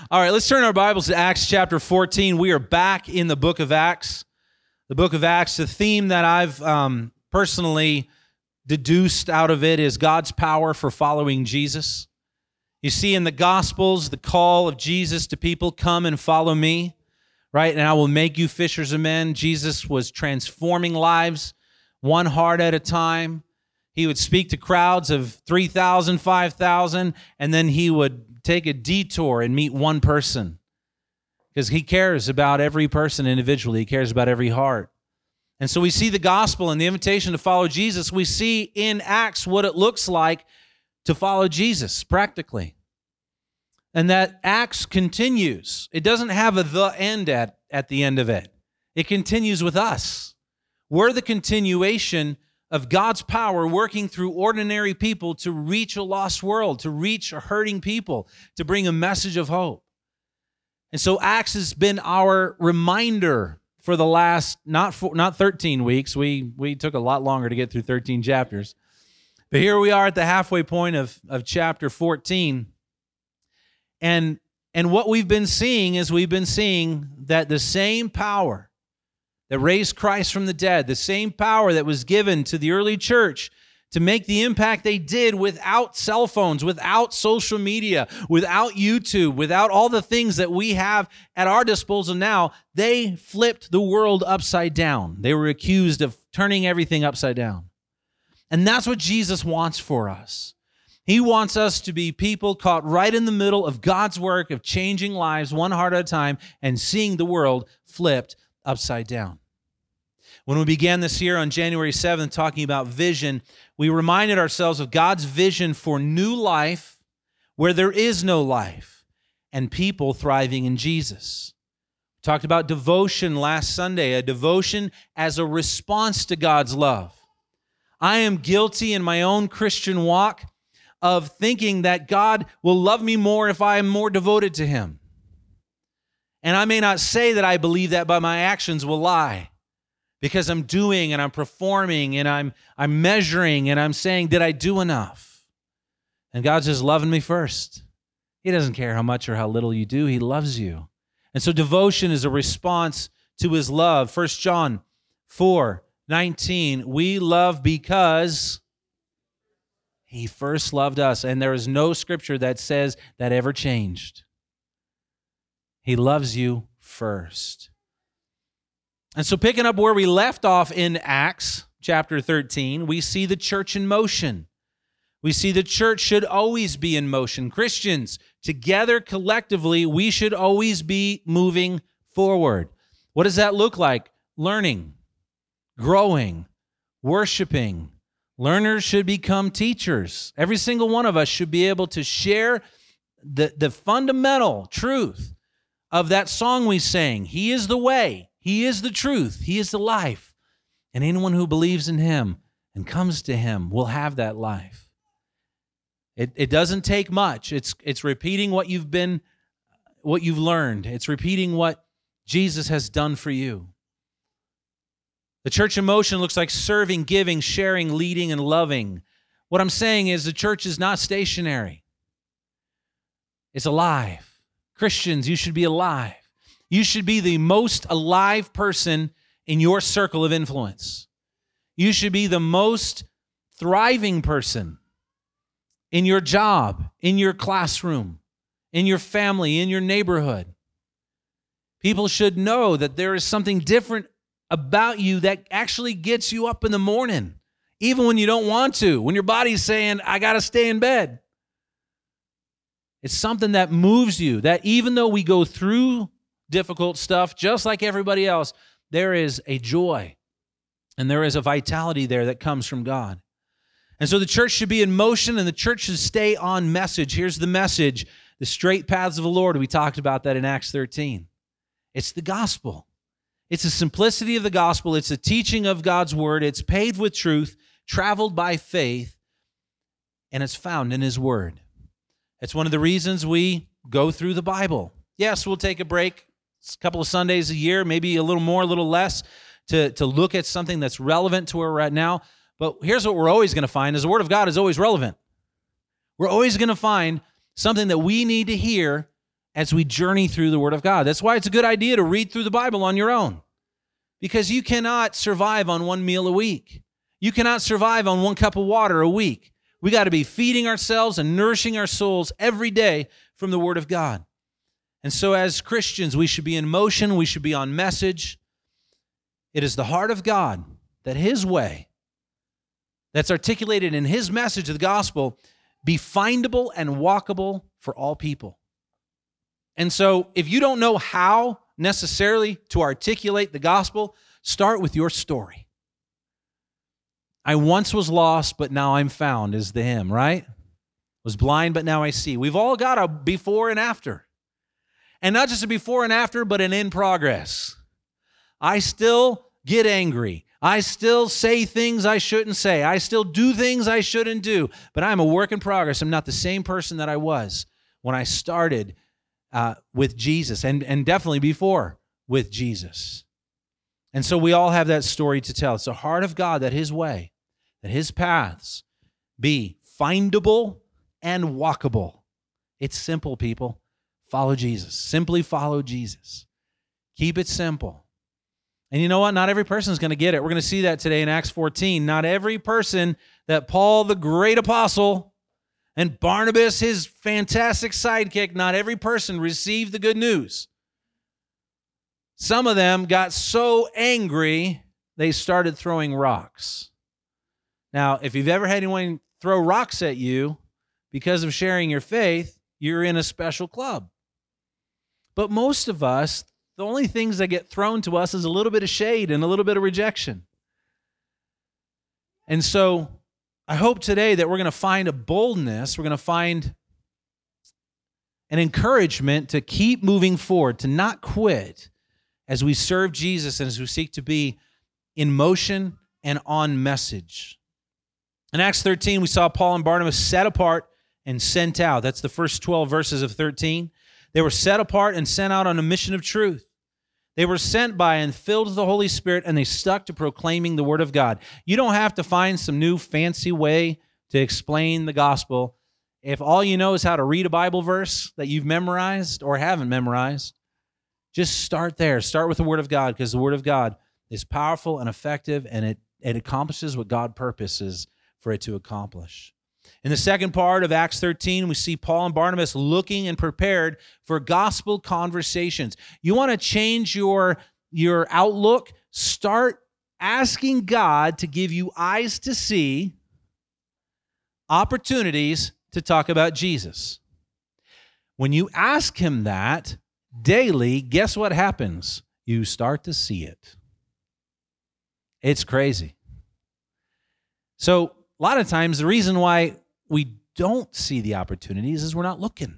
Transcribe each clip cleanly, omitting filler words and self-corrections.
All right, let's turn our Bibles to Acts chapter 14. We are back in the book of Acts. The book of Acts, the theme that I've personally deduced out of it is God's power for following Jesus. You see in the Gospels, the call of Jesus to people, come and follow me, right? And I will make you fishers of men. Jesus was transforming lives one heart at a time. He would speak to crowds of 3,000, 5,000, and then he would take a detour and meet one person because he cares about every person individually. He cares about every heart. And so we see the gospel and the invitation to follow Jesus. We see in Acts what it looks like to follow Jesus practically. And that Acts continues. It doesn't have a the end at the end of it. It continues with us. We're the continuation of God's power working through ordinary people to reach a lost world, to reach a hurting people, to bring a message of hope. And so Acts has been our reminder for the last, not 13 weeks. We took a lot longer to get through 13 chapters. But here we are at the halfway point of chapter 14. And what we've been seeing is we've been seeing that the same power that raised Christ from the dead, the same power that was given to the early church to make the impact they did without cell phones, without social media, without YouTube, without all the things that we have at our disposal now, they flipped the world upside down. They were accused of turning everything upside down. And that's what Jesus wants for us. He wants us to be people caught right in the middle of God's work of changing lives one heart at a time and seeing the world flipped upside down. When we began this year on January 7th talking about vision, we reminded ourselves of God's vision for new life where there is no life and people thriving in Jesus. We talked about devotion last Sunday, a devotion as a response to God's love. I am guilty in my own Christian walk of thinking that God will love me more if I am more devoted to Him. And I may not say that I believe that, but my actions will lie because I'm doing and I'm performing and I'm measuring and I'm saying, did I do enough? And God's just loving me first. He doesn't care how much or how little you do. He loves you. And so devotion is a response to His love. 1 John 4:19, we love because He first loved us. And there is no scripture that says that ever changed. He loves you first. And so picking up where we left off in Acts chapter 13, we see the church in motion. We see the church should always be in motion. Christians, together collectively, we should always be moving forward. What does that look like? Learning, growing, worshiping. Learners should become teachers. Every single one of us should be able to share the fundamental truth of that song we sang. He is the way, He is the truth, He is the life. And anyone who believes in Him and comes to Him will have that life. It doesn't take much. It's repeating what you've learned. It's repeating what Jesus has done for you. The church in motion looks like serving, giving, sharing, leading, and loving. What I'm saying is the church is not stationary. It's alive. Christians, you should be alive. You should be the most alive person in your circle of influence. You should be the most thriving person in your job, in your classroom, in your family, in your neighborhood. People should know that there is something different about you that actually gets you up in the morning, even when you don't want to, when your body's saying, I got to stay in bed. It's something that moves you, that even though we go through difficult stuff, just like everybody else, there is a joy and there is a vitality there that comes from God. And so the church should be in motion and the church should stay on message. Here's the message, the straight paths of the Lord. We talked about that in Acts 13. It's the gospel. It's the simplicity of the gospel. It's the teaching of God's word. It's paved with truth, traveled by faith, and it's found in His word. It's one of the reasons we go through the Bible. Yes, we'll take a break, a couple of Sundays a year, maybe a little more, a little less, to look at something that's relevant to where we're at now. But here's what we're always going to find, is the Word of God is always relevant. We're always going to find something that we need to hear as we journey through the Word of God. That's why it's a good idea to read through the Bible on your own, because you cannot survive on one meal a week. You cannot survive on one cup of water a week. We got to be feeding ourselves and nourishing our souls every day from the Word of God. And so as Christians, we should be in motion. We should be on message. It is the heart of God that His way, that's articulated in His message of the gospel, be findable and walkable for all people. And so if you don't know how necessarily to articulate the gospel, start with your story. I once was lost, but now I'm found is the hymn, right? Was blind, but now I see. We've all got a before and after. And not just a before and after, but an in progress. I still get angry. I still say things I shouldn't say. I still do things I shouldn't do. But I'm a work in progress. I'm not the same person that I was when I started with Jesus, and definitely before with Jesus. And so we all have that story to tell. It's the heart of God that His way, that His paths be findable and walkable. It's simple, people. Follow Jesus. Simply follow Jesus. Keep it simple. And you know what? Not every person is going to get it. We're going to see that today in Acts 14. Not every person that Paul, the great apostle, and Barnabas, his fantastic sidekick, not every person received the good news. Some of them got so angry, they started throwing rocks. Now, if you've ever had anyone throw rocks at you because of sharing your faith, you're in a special club. But most of us, the only things that get thrown to us is a little bit of shade and a little bit of rejection. And so I hope today that we're going to find a boldness, we're going to find an encouragement to keep moving forward, to not quit as we serve Jesus and as we seek to be in motion and on message. In Acts 13, we saw Paul and Barnabas set apart and sent out. That's the first 12 verses of 13. They were set apart and sent out on a mission of truth. They were sent by and filled with the Holy Spirit, and they stuck to proclaiming the Word of God. You don't have to find some new fancy way to explain the gospel. If all you know is how to read a Bible verse that you've memorized or haven't memorized, just start there. Start with the Word of God, because the Word of God is powerful and effective, and it accomplishes what God purposes for it to accomplish. In the second part of Acts 13, we see Paul and Barnabas looking and prepared for gospel conversations. You want to change your outlook? Start asking God to give you eyes to see opportunities to talk about Jesus. When you ask Him that daily, guess what happens? You start to see it. It's crazy. So a lot of times the reason why we don't see the opportunities is we're not looking.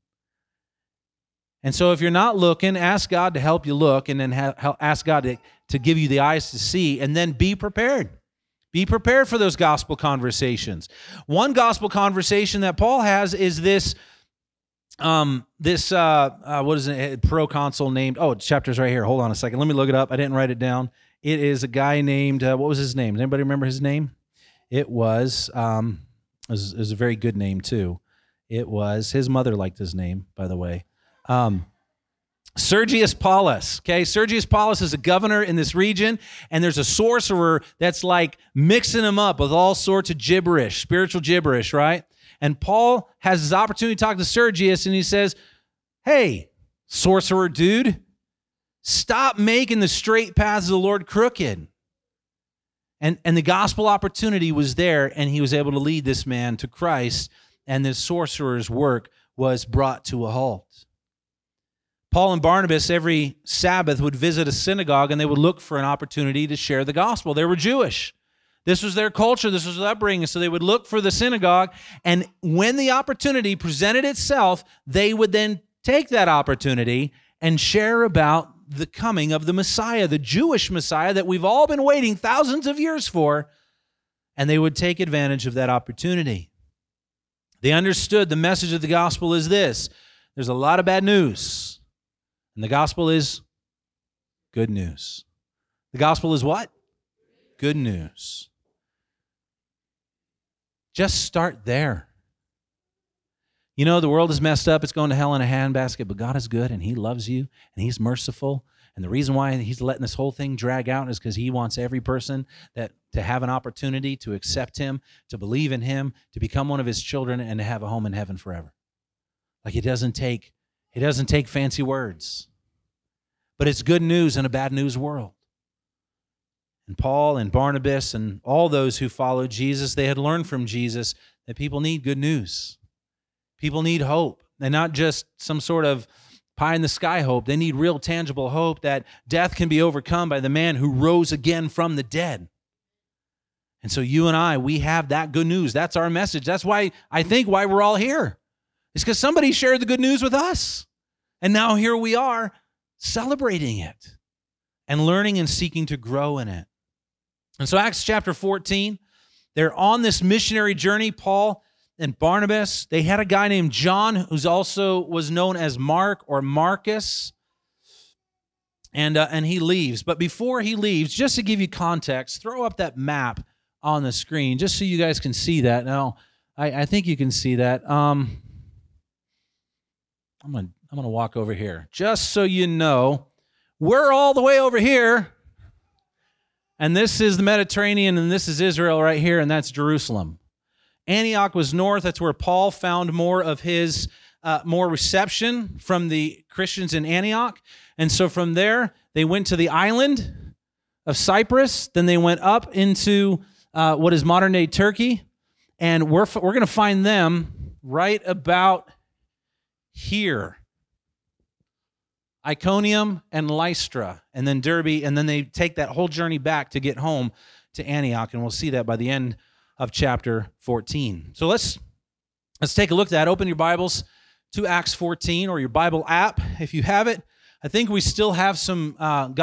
And so if you're not looking, ask God to help you look, and then ask God to give you the eyes to see, and then be prepared. Be prepared for those gospel conversations. One gospel conversation that Paul has is this what is it, proconsul named, chapter's right here. Hold on a second. Let me look it up. I didn't write it down. It is a guy named, what was his name? Does anybody remember his name? It was a very good name too. It was, his mother liked his name, by the way. Sergius Paulus. Okay, Sergius Paulus is a governor in this region, and there's a sorcerer that's like mixing him up with all sorts of gibberish, spiritual gibberish, right? And Paul has his opportunity to talk to Sergius, and he says, "Hey, sorcerer dude, stop making the straight paths of the Lord crooked." And the gospel opportunity was there, and he was able to lead this man to Christ, and this sorcerer's work was brought to a halt. Paul and Barnabas every Sabbath would visit a synagogue, and they would look for an opportunity to share the gospel. They were Jewish. This was their culture. This was their upbringing. So they would look for the synagogue, and when the opportunity presented itself, they would then take that opportunity and share about the coming of the Messiah, the Jewish Messiah that we've all been waiting thousands of years for, and they would take advantage of that opportunity. They understood the message of the gospel is this: there's a lot of bad news, and the gospel is good news. The gospel is what? Good news. Just start there. You know, the world is messed up. It's going to hell in a handbasket, but God is good, and he loves you, and he's merciful. And the reason why he's letting this whole thing drag out is because he wants every person to have an opportunity to accept him, to believe in him, to become one of his children, and to have a home in heaven forever. Like it doesn't take fancy words. But it's good news in a bad news world. And Paul and Barnabas and all those who followed Jesus, they had learned from Jesus that people need good news. People need hope, and not just some sort of pie-in-the-sky hope. They need real, tangible hope that death can be overcome by the man who rose again from the dead. And so you and I, we have that good news. That's our message. That's why we're all here. It's because somebody shared the good news with us. And now here we are celebrating it and learning and seeking to grow in it. And so Acts chapter 14, they're on this missionary journey. Paul and Barnabas, they had a guy named John who's also was known as Mark or Marcus, and he leaves. But before he leaves, just to give you context, throw up that map on the screen just so you guys can see that. Now, I think you can see that. I'm gonna walk over here just so you know we're all the way over here, and this is the Mediterranean, and this is Israel right here, and that's Jerusalem. Antioch was north. That's where Paul found more of his more reception from the Christians in Antioch. And so from there, they went to the island of Cyprus. Then they went up into what is modern-day Turkey. And we're going to find them right about here. Iconium and Lystra, and then Derbe, and then they take that whole journey back to get home to Antioch. And we'll see that by the end of chapter 14. So let's take a look at that. Open your Bibles to Acts 14 or your Bible app if you have it. I think we still have some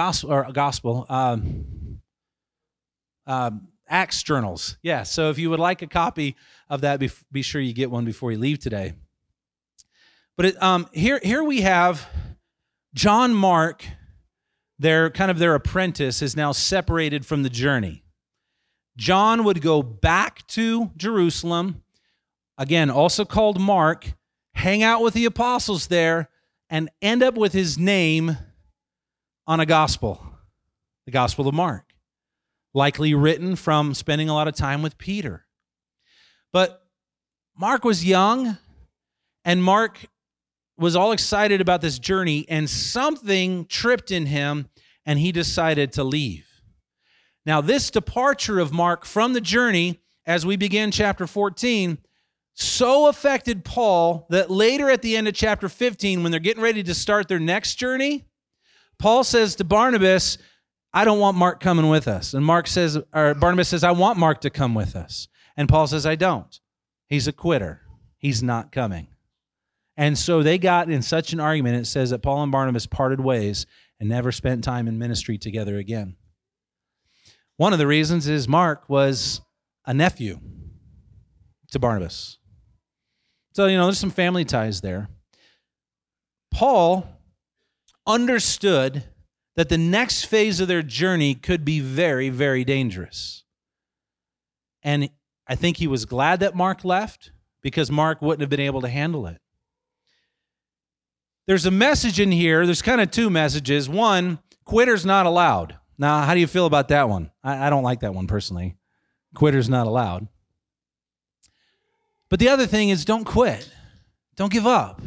Acts journals. Yeah, so if you would like a copy of that, be sure you get one before you leave today. But here we have John Mark, their apprentice, is now separated from the journey. John would go back to Jerusalem, again, also called Mark, hang out with the apostles there, and end up with his name on a gospel, the Gospel of Mark, likely written from spending a lot of time with Peter. But Mark was young, and Mark was all excited about this journey, and something tripped in him, and he decided to leave. Now, this departure of Mark from the journey, as we begin chapter 14, so affected Paul that later at the end of chapter 15, when they're getting ready to start their next journey, Paul says to Barnabas, I don't want Mark coming with us. And Barnabas says, I want Mark to come with us. And Paul says, I don't. He's a quitter. He's not coming. And so they got in such an argument, it says that Paul and Barnabas parted ways and never spent time in ministry together again. One of the reasons is Mark was a nephew to Barnabas. So, there's some family ties there. Paul understood that the next phase of their journey could be very, very dangerous. And I think he was glad that Mark left because Mark wouldn't have been able to handle it. There's a message in here. There's kind of two messages. One, quitter's not allowed. Now, how do you feel about that one? I don't like that one personally. Quitter's not allowed. But the other thing is don't quit. Don't give up.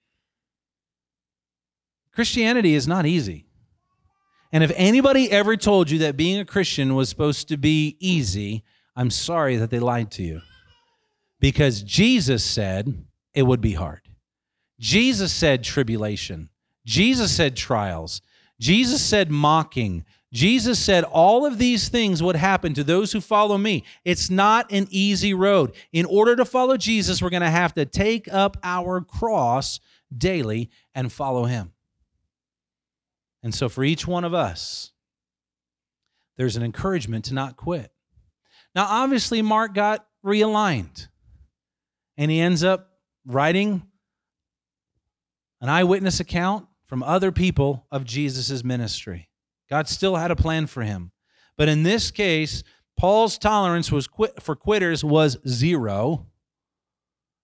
Christianity is not easy. And if anybody ever told you that being a Christian was supposed to be easy, I'm sorry that they lied to you. Because Jesus said it would be hard. Jesus said tribulation. Jesus said trials. Jesus said mocking. Jesus said all of these things would happen to those who follow me. It's not an easy road. In order to follow Jesus, we're going to have to take up our cross daily and follow him. And so for each one of us, there's an encouragement to not quit. Now, obviously, Mark got realigned, and he ends up writing an eyewitness account from other people of Jesus' ministry. God still had a plan for him. But in this case, Paul's tolerance for quitters was zero.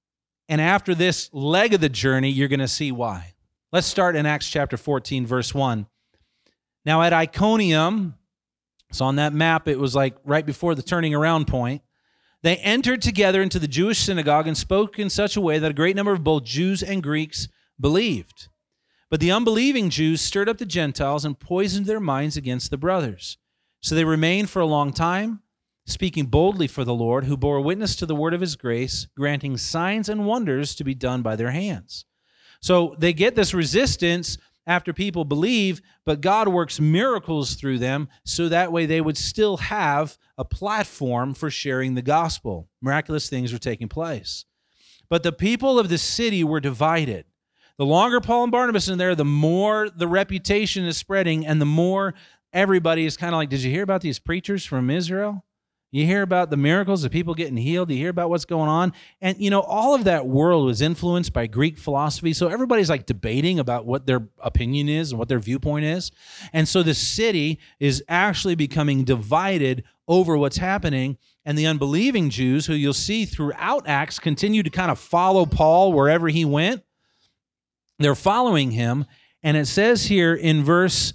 And after this leg of the journey, you're going to see why. Let's start in Acts chapter 14, verse 1. Now at Iconium, so on that map, it was like right before the turning around point, they entered together into the Jewish synagogue and spoke in such a way that a great number of both Jews and Greeks believed. But the unbelieving Jews stirred up the Gentiles and poisoned their minds against the brothers. So they remained for a long time, speaking boldly for the Lord, who bore witness to the word of his grace, granting signs and wonders to be done by their hands. So they get this resistance after people believe, but God works miracles through them so that way they would still have a platform for sharing the gospel. Miraculous things were taking place. But the people of the city were divided. The longer Paul and Barnabas are there, the more the reputation is spreading and the more everybody is kind of like, did you hear about these preachers from Israel? You hear about the miracles of people getting healed. You hear about what's going on. And, all of that world was influenced by Greek philosophy. So everybody's like debating about what their opinion is and what their viewpoint is. And so the city is actually becoming divided over what's happening. And the unbelieving Jews, who you'll see throughout Acts, continue to kind of follow Paul wherever he went. They're following him. And it says here in verse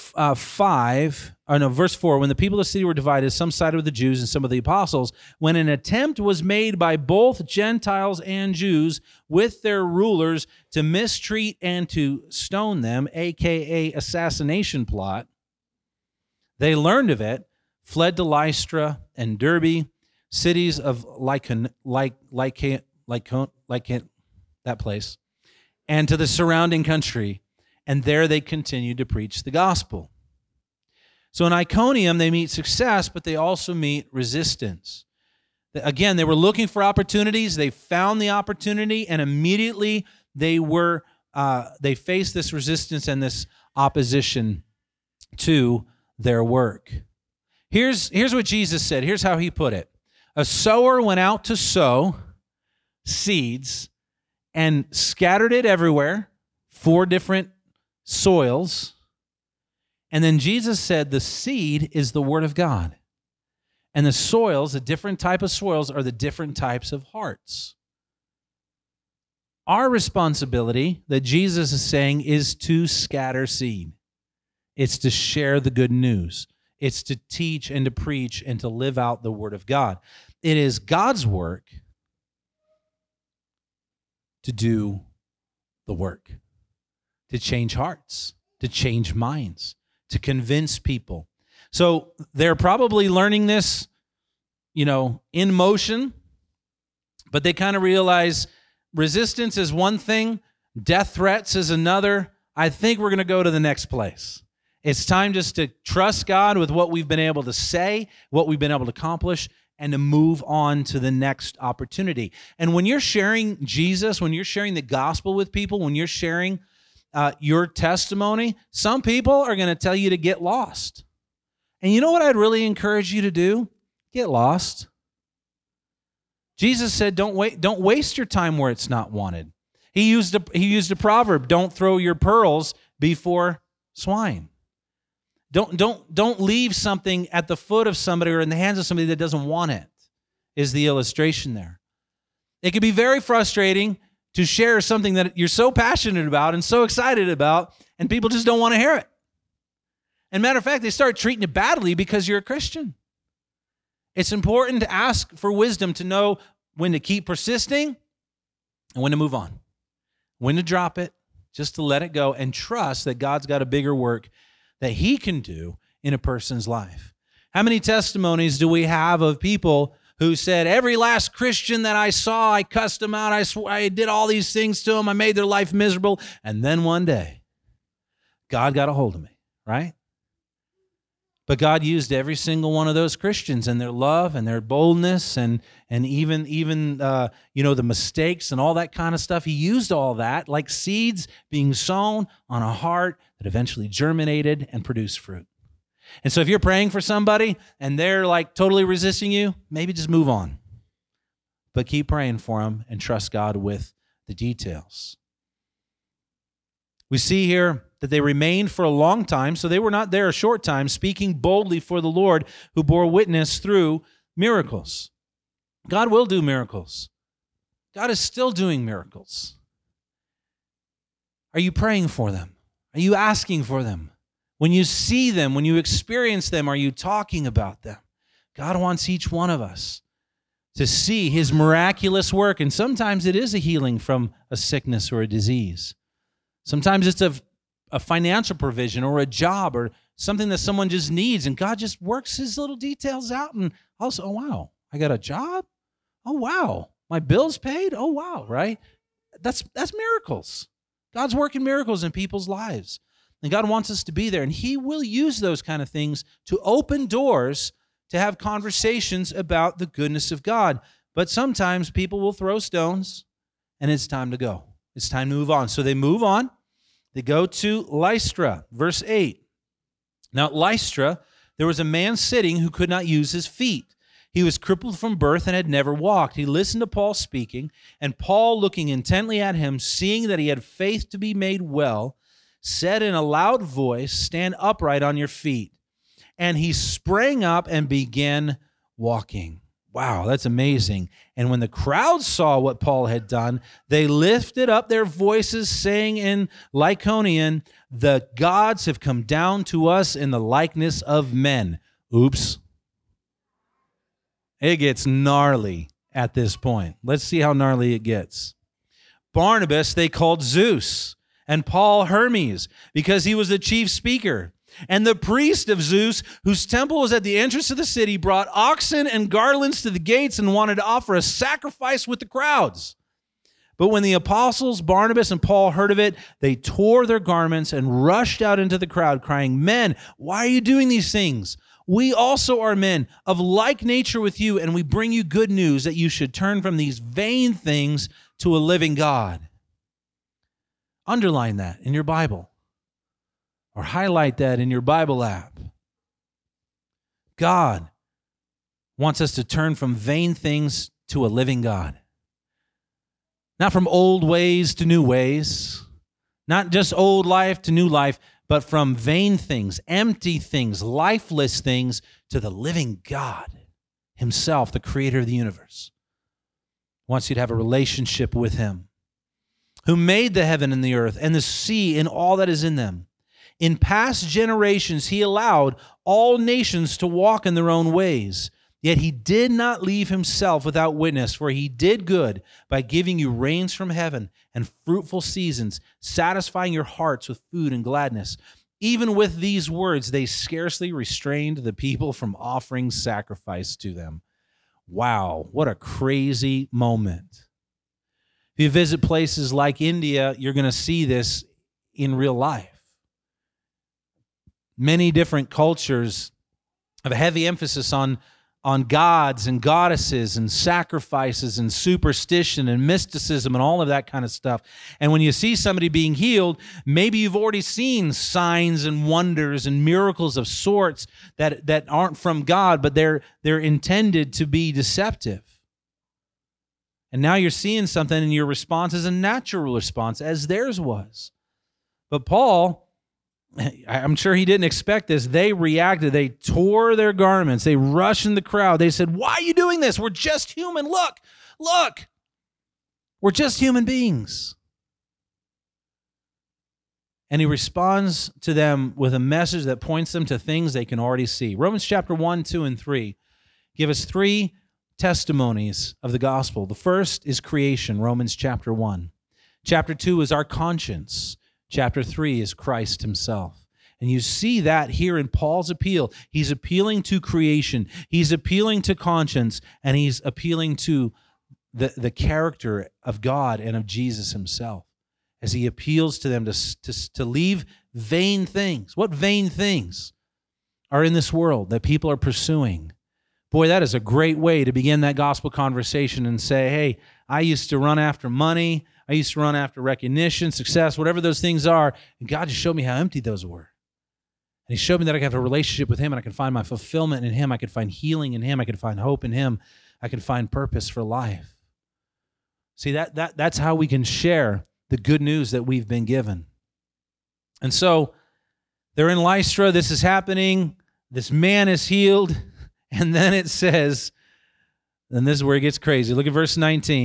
4, when the people of the city were divided, some sided with the Jews and some of the apostles, when an attempt was made by both Gentiles and Jews with their rulers to mistreat and to stone them, aka assassination plot, they learned of it, fled to Lystra and Derbe, cities of that place, and to the surrounding country, and there they continued to preach the gospel. So in Iconium, they meet success, but they also meet resistance. Again, they were looking for opportunities. They found the opportunity, and immediately they faced this resistance and this opposition to their work. Here's what Jesus said. Here's how he put it. A sower went out to sow seeds and scattered it everywhere, 4 different soils. And then Jesus said the seed is the word of God. And the soils, the different type of soils, are the different types of hearts. Our responsibility, that Jesus is saying, is to scatter seed. It's to share the good news. It's to teach and to preach and to live out the word of God. It is God's work to do the work, to change hearts, to change minds, to convince people. So they're probably learning this, in motion, but they kind of realize resistance is one thing, death threats is another. I think we're going to go to the next place. It's time just to trust God with what we've been able to say, what we've been able to accomplish, and to move on to the next opportunity. And when you're sharing Jesus, when you're sharing the gospel with people, when you're sharing your testimony, some people are going to tell you to get lost. And you know what I'd really encourage you to do? Get lost. Jesus said, don't waste your time where it's not wanted. He used a proverb, don't throw your pearls before swine. Don't leave something at the foot of somebody or in the hands of somebody that doesn't want it, is the illustration there. It can be very frustrating to share something that you're so passionate about and so excited about, and people just don't want to hear it. And matter of fact, they start treating you badly because you're a Christian. It's important to ask for wisdom to know when to keep persisting and when to move on, when to drop it, just to let it go and trust that God's got a bigger work that he can do in a person's life. How many testimonies do we have of people who said, every last Christian that I saw, I cussed them out, I did all these things to them, I made their life miserable, and then one day, God got a hold of me, right? But God used every single one of those Christians and their love and their boldness and even the mistakes and all that kind of stuff. He used all that like seeds being sown on a heart that eventually germinated and produced fruit. And so if you're praying for somebody and they're like totally resisting you, maybe just move on. But keep praying for them and trust God with the details. We see here that they remained for a long time, so they were not there a short time, speaking boldly for the Lord, who bore witness through miracles. God will do miracles. God is still doing miracles. Are you praying for them? Are you asking for them? When you see them, when you experience them, are you talking about them? God wants each one of us to see his miraculous work. And sometimes it is a healing from a sickness or a disease. Sometimes it's a financial provision or a job or something that someone just needs. And God just works his little details out. And also, oh, wow, I got a job? Oh, wow, my bill's paid? Oh, wow, right? That's miracles. God's working miracles in people's lives. And God wants us to be there. And he will use those kind of things to open doors to have conversations about the goodness of God. But sometimes people will throw stones, and it's time to go. It's time to move on. So they move on. They go to Lystra, verse 8. Now at Lystra, there was a man sitting who could not use his feet. He was crippled from birth and had never walked. He listened to Paul speaking, and Paul, looking intently at him, seeing that he had faith to be made well, said in a loud voice, "Stand upright on your feet." And he sprang up and began walking. Wow, that's amazing. And when the crowd saw what Paul had done, they lifted up their voices, saying in Lycaonian, "The gods have come down to us in the likeness of men." Oops. It gets gnarly at this point. Let's see how gnarly it gets. Barnabas they called Zeus, and Paul Hermes, because he was the chief speaker. And the priest of Zeus, whose temple was at the entrance of the city, brought oxen and garlands to the gates and wanted to offer a sacrifice with the crowds. But when the apostles Barnabas and Paul heard of it, they tore their garments and rushed out into the crowd, crying, "Men, why are you doing these things? We also are men of like nature with you, and we bring you good news that you should turn from these vain things to a living God." Underline that in your Bible, or highlight that in your Bible app. God wants us to turn from vain things to a living God. Not from old ways to new ways, not just old life to new life, but from vain things, empty things, lifeless things, to the living God himself, the creator of the universe. He wants you to have a relationship with him, who made the heaven and the earth and the sea and all that is in them. In past generations, he allowed all nations to walk in their own ways. Yet he did not leave himself without witness, for he did good by giving you rains from heaven and fruitful seasons, satisfying your hearts with food and gladness. Even with these words, they scarcely restrained the people from offering sacrifice to them. Wow, what a crazy moment. If you visit places like India, you're going to see this in real life. Many different cultures have a heavy emphasis on gods and goddesses and sacrifices and superstition and mysticism and all of that kind of stuff. And when you see somebody being healed, maybe you've already seen signs and wonders and miracles of sorts that aren't from God, but they're intended to be deceptive. And now you're seeing something, and your response is a natural response, as theirs was. But Paul, I'm sure he didn't expect this. They reacted. They tore their garments. They rushed in the crowd. They said, "Why are you doing this? We're just human. Look. We're just human beings." And he responds to them with a message that points them to things they can already see. Romans chapter 1, 2, and 3 give us three testimonies of the gospel. The first is creation, Romans chapter 1. Chapter 2 is our conscience. Chapter 3 is Christ himself. And you see that here in Paul's appeal. He's appealing to creation. He's appealing to conscience. And he's appealing to the character of God and of Jesus himself, as he appeals to them to leave vain things. What vain things are in this world that people are pursuing? Boy, that is a great way to begin that gospel conversation and say, "Hey, I used to run after money. I used to run after recognition, success, whatever those things are, and God just showed me how empty those were. And he showed me that I could have a relationship with him, and I could find my fulfillment in him. I could find healing in him. I could find hope in him. I could find purpose for life." See, that's how we can share the good news that we've been given. And so they're in Lystra. This is happening. This man is healed. And then it says, and this is where it gets crazy. Look at verse 19.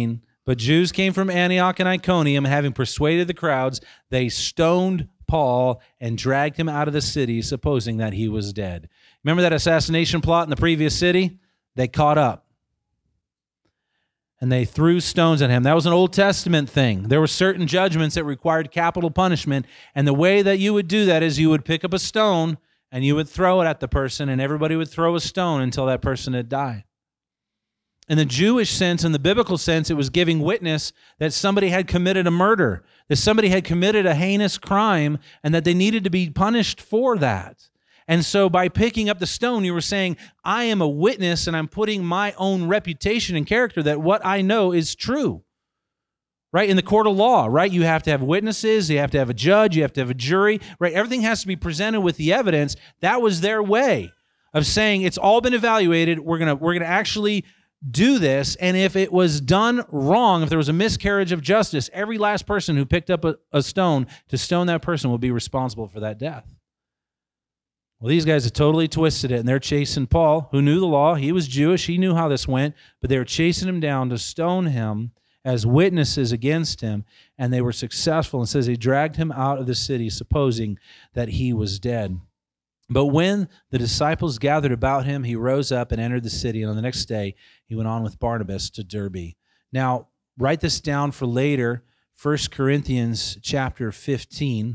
But Jews came from Antioch and Iconium, having persuaded the crowds, they stoned Paul and dragged him out of the city, supposing that he was dead. Remember that assassination plot in the previous city? They caught up. And they threw stones at him. That was an Old Testament thing. There were certain judgments that required capital punishment, and the way that you would do that is you would pick up a stone and you would throw it at the person, and everybody would throw a stone until that person had died. In the Jewish sense, in the biblical sense, it was giving witness that somebody had committed a murder, that somebody had committed a heinous crime, and that they needed to be punished for that. And so by picking up the stone, you were saying, I am a witness and I'm putting my own reputation and character that what I know is true. Right? In the court of law, right? You have to have witnesses, you have to have a judge, you have to have a jury, right? Everything has to be presented with the evidence. That was their way of saying it's all been evaluated. We're gonna actually do this. And if it was done wrong, if there was a miscarriage of justice, every last person who picked up a stone to stone that person will be responsible for that death. Well, these guys have totally twisted it, and they're chasing Paul, who knew the law. He was Jewish. He knew how this went, but they were chasing him down to stone him as witnesses against him, and they were successful. And says they dragged him out of the city, supposing that he was dead. But when the disciples gathered about him, he rose up and entered the city, and on the next day he went on with Barnabas to Derbe. Now, write this down for later, 1 Corinthians chapter 15.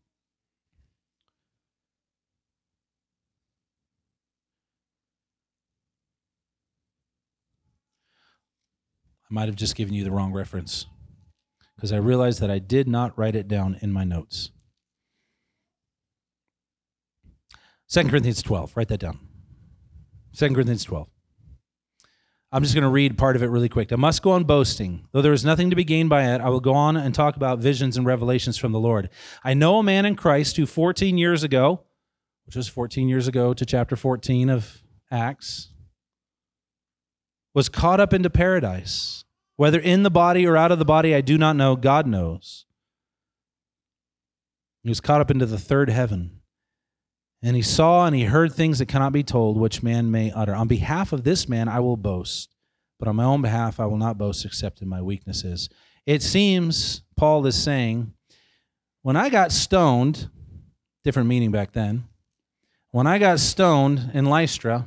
I might have just given you the wrong reference because I realized that I did not write it down in my notes. 2 Corinthians 12, write that down. 2 Corinthians 12. I'm just going to read part of it really quick. I must go on boasting. Though there is nothing to be gained by it, I will go on and talk about visions and revelations from the Lord. I know a man in Christ who 14 years ago, which was 14 years ago to chapter 14 of Acts, was caught up into paradise. Whether in the body or out of the body, I do not know. God knows. He was caught up into the third heaven. And he saw and he heard things that cannot be told, which man may utter. On behalf of this man, I will boast. But on my own behalf, I will not boast except in my weaknesses. It seems, Paul is saying, when I got stoned, different meaning back then, when I got stoned in Lystra,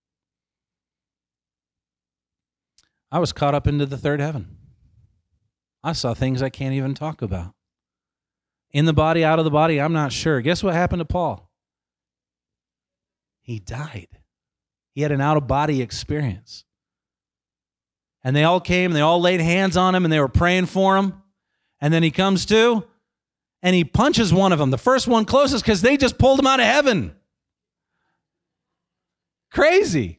I was caught up into the third heaven. I saw things I can't even talk about. In the body, out of the body, I'm not sure. Guess what happened to Paul? He died. He had an out-of-body experience. And they all came, and they all laid hands on him, and they were praying for him. And then he comes to, and he punches one of them, the first one closest, because they just pulled him out of heaven. Crazy.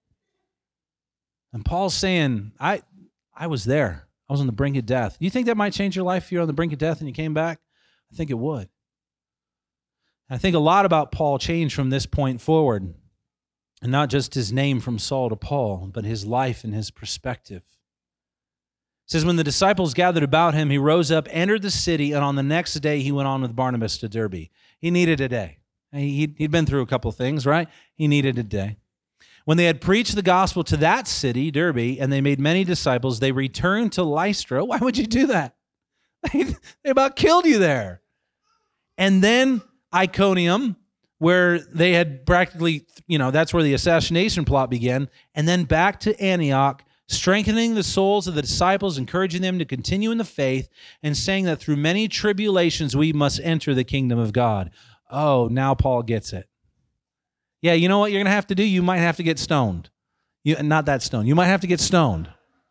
And Paul's saying, I was there. I was on the brink of death. Do you think that might change your life if you're on the brink of death and you came back? I think it would. I think a lot about Paul changed from this point forward. And not just his name from Saul to Paul, but his life and his perspective. It says, when the disciples gathered about him, he rose up, entered the city, and on the next day he went on with Barnabas to Derbe. He needed a day. He'd been through a couple of things, right? He needed a day. When they had preached the gospel to that city, Derbe, and they made many disciples, they returned to Lystra. Why would you do that? They about killed you there. And then Iconium, where they had practically, that's where the assassination plot began, and then back to Antioch, strengthening the souls of the disciples, encouraging them to continue in the faith, and saying that through many tribulations we must enter the kingdom of God. Oh, now Paul gets it. Yeah, you know what you're going to have to do? You might have to get stoned. Not that stone. You might have to get stoned.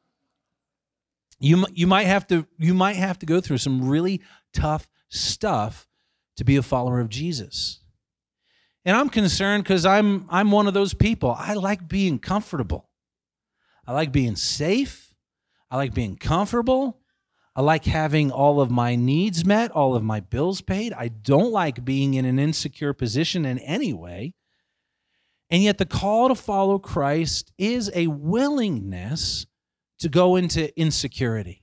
You might have to go through some really tough stuff to be a follower of Jesus. And I'm concerned because I'm one of those people. I like being comfortable. I like being safe. I like being comfortable. I like having all of my needs met, all of my bills paid. I don't like being in an insecure position in any way. And yet the call to follow Christ is a willingness to go into insecurity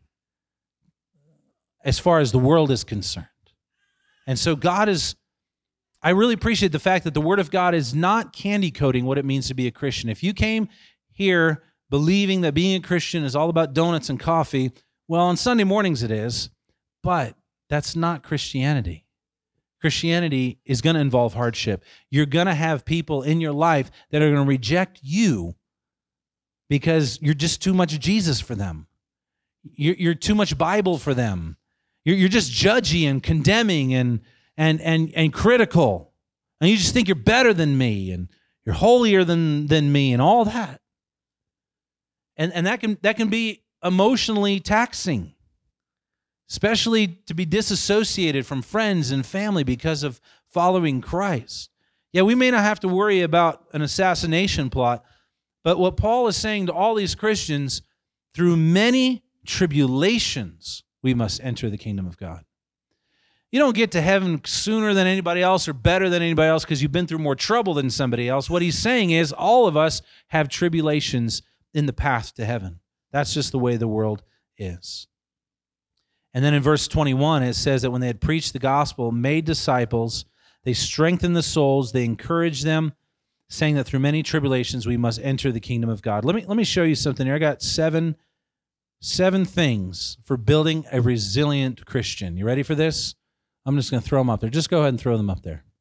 as far as the world is concerned. And so I really appreciate the fact that the Word of God is not candy coating what it means to be a Christian. If you came here believing that being a Christian is all about donuts and coffee, Well, on Sunday mornings it is, but that's not Christianity. Christianity is going to involve hardship. You're going to have people in your life that are going to reject you because you're just too much Jesus for them. You're too much Bible for them. You're just judgy and condemning and critical. And you just think you're better than me and you're holier than me and all that. And that can be emotionally taxing, especially to be disassociated from friends and family because of following Christ. Yeah, we may not have to worry about an assassination plot, but what Paul is saying to all these Christians, through many tribulations, we must enter the kingdom of God. You don't get to heaven sooner than anybody else or better than anybody else because you've been through more trouble than somebody else. What he's saying is all of us have tribulations in the path to heaven. That's just the way the world is. And then in verse 21, it says that when they had preached the gospel, made disciples, they strengthened the souls, they encouraged them, saying that through many tribulations we must enter the kingdom of God. Let me show you something here. I got seven things for building a resilient Christian. You ready for this? I'm just going to throw them up there. Just go ahead and throw them up there.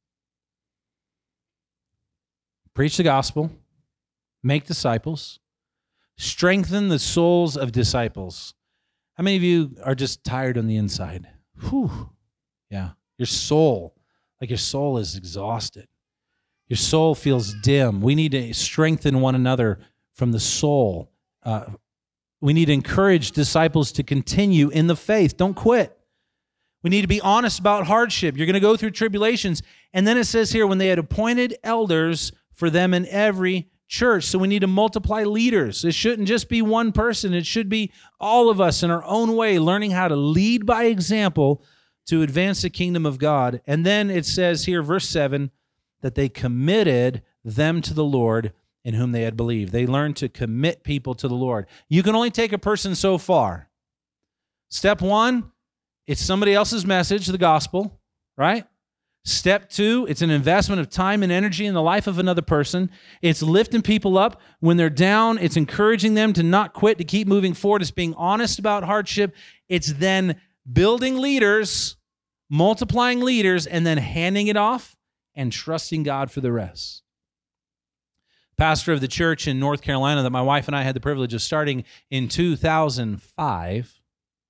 Preach the gospel, make disciples, strengthen the souls of disciples. How many of you are just tired on the inside? Whew. Yeah. Your soul is exhausted. Your soul feels dim. We need to strengthen one another from the soul. We need to encourage disciples to continue in the faith. Don't quit. We need to be honest about hardship. You're going to go through tribulations. And then it says here, when they had appointed elders for them in every church. So we need to multiply leaders. It shouldn't just be one person. It should be all of us in our own way, learning how to lead by example to advance the kingdom of God. And then it says here, verse 7, that they committed them to the Lord in whom they had believed. They learned to commit people to the Lord. You can only take a person so far. Step 1, it's somebody else's message, the gospel, right? Step 2, it's an investment of time and energy in the life of another person. It's lifting people up when they're down. It's encouraging them to not quit, to keep moving forward. It's being honest about hardship. It's then building leaders, multiplying leaders, and then handing it off and trusting God for the rest. Pastor of the church in North Carolina that my wife and I had the privilege of starting in 2005.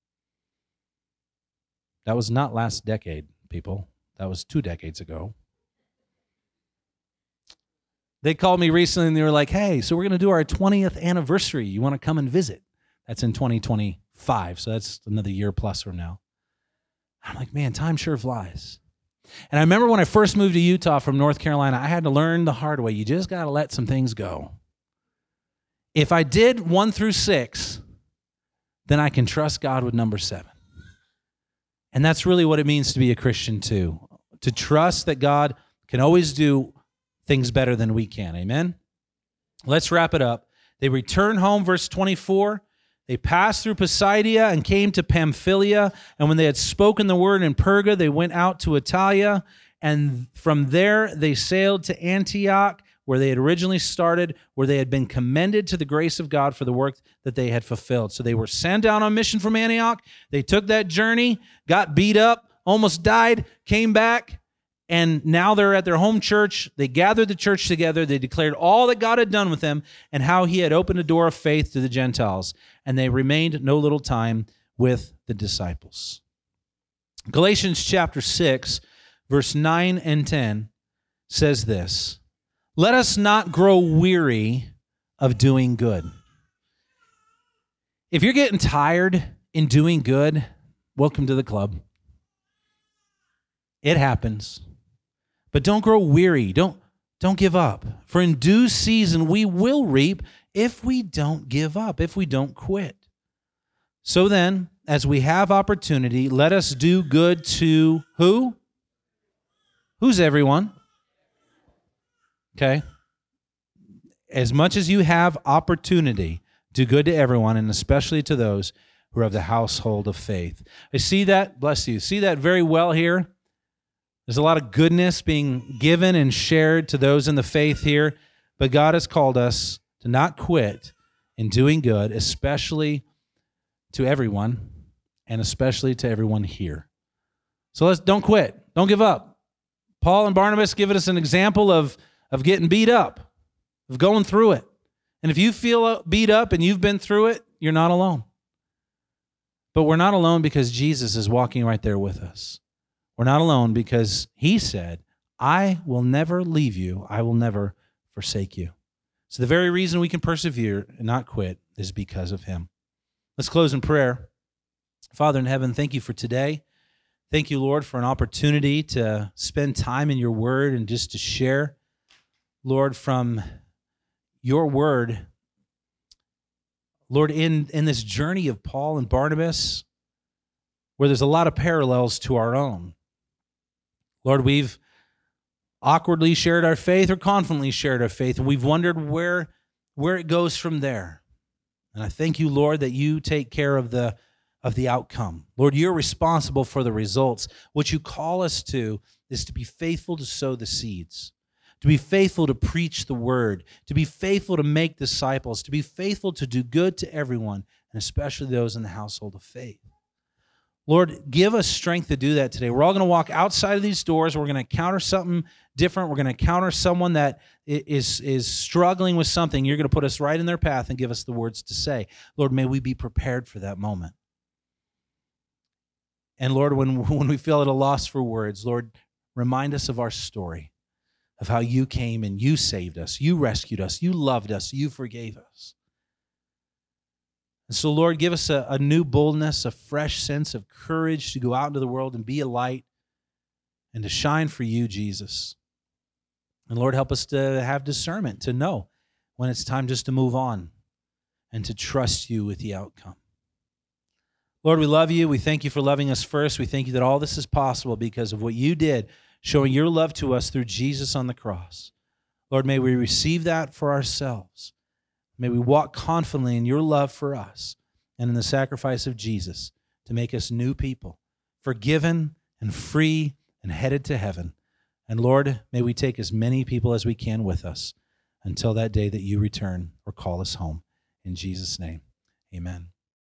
That was not last decade, people. That was 2 decades ago. They called me recently and they were like, hey, so we're going to do our 20th anniversary. You want to come and visit? That's in 2025, so that's another year plus from now. I'm like, man, time sure flies. And I remember when I first moved to Utah from North Carolina, I had to learn the hard way. You just got to let some things go. If I did 1 through 6, then I can trust God with number 7. And that's really what it means to be a Christian too. To trust that God can always do things better than we can. Amen? Let's wrap it up. They return home, verse 24. They passed through Pisidia and came to Pamphylia. And when they had spoken the word in Perga, they went out to Attalia. And from there, they sailed to Antioch, where they had originally started, where they had been commended to the grace of God for the work that they had fulfilled. So they were sent out on mission from Antioch. They took that journey, got beat up, almost died, came back, and now they're at their home church. They gathered the church together. They declared all that God had done with them and how he had opened a door of faith to the Gentiles. And they remained no little time with the disciples. Galatians chapter 6, verse 9 and 10 says this, let us not grow weary of doing good. If you're getting tired in doing good, welcome to the club. It happens. But don't grow weary. Don't give up. For in due season we will reap if we don't give up, if we don't quit. So then, as we have opportunity, let us do good to who? Who's everyone? Okay. As much as you have opportunity, do good to everyone, and especially to those who are of the household of faith. I see that, bless you, see that very well here. There's a lot of goodness being given and shared to those in the faith here, but God has called us to not quit in doing good, especially to everyone, and especially to everyone here. So don't quit. Don't give up. Paul and Barnabas give us an example of getting beat up, of going through it. And if you feel beat up and you've been through it, you're not alone. But we're not alone because Jesus is walking right there with us. We're not alone because he said, I will never leave you. I will never forsake you. So the very reason we can persevere and not quit is because of him. Let's close in prayer. Father in heaven, thank you for today. Thank you, Lord, for an opportunity to spend time in your word and just to share, Lord, from your word. Lord, in this journey of Paul and Barnabas, where there's a lot of parallels to our own. Lord, we've awkwardly shared our faith or confidently shared our faith, and we've wondered where it goes from there. And I thank you, Lord, that you take care of the outcome. Lord, you're responsible for the results. What you call us to is to be faithful to sow the seeds, to be faithful to preach the word, to be faithful to make disciples, to be faithful to do good to everyone, and especially those in the household of faith. Lord, give us strength to do that today. We're all going to walk outside of these doors. We're going to encounter something different. We're going to encounter someone that is struggling with something. You're going to put us right in their path and give us the words to say. Lord, may we be prepared for that moment. And Lord, when we feel at a loss for words, Lord, remind us of our story, of how you came and you saved us, you rescued us, you loved us, you forgave us. And so, Lord, give us a new boldness, a fresh sense of courage to go out into the world and be a light and to shine for you, Jesus. And Lord, help us to have discernment, to know when it's time just to move on and to trust you with the outcome. Lord, we love you. We thank you for loving us first. We thank you that all this is possible because of what you did, showing your love to us through Jesus on the cross. Lord, may we receive that for ourselves. May we walk confidently in your love for us and in the sacrifice of Jesus to make us new people, forgiven and free and headed to heaven. And Lord, may we take as many people as we can with us until that day that you return or call us home. In Jesus' name, amen.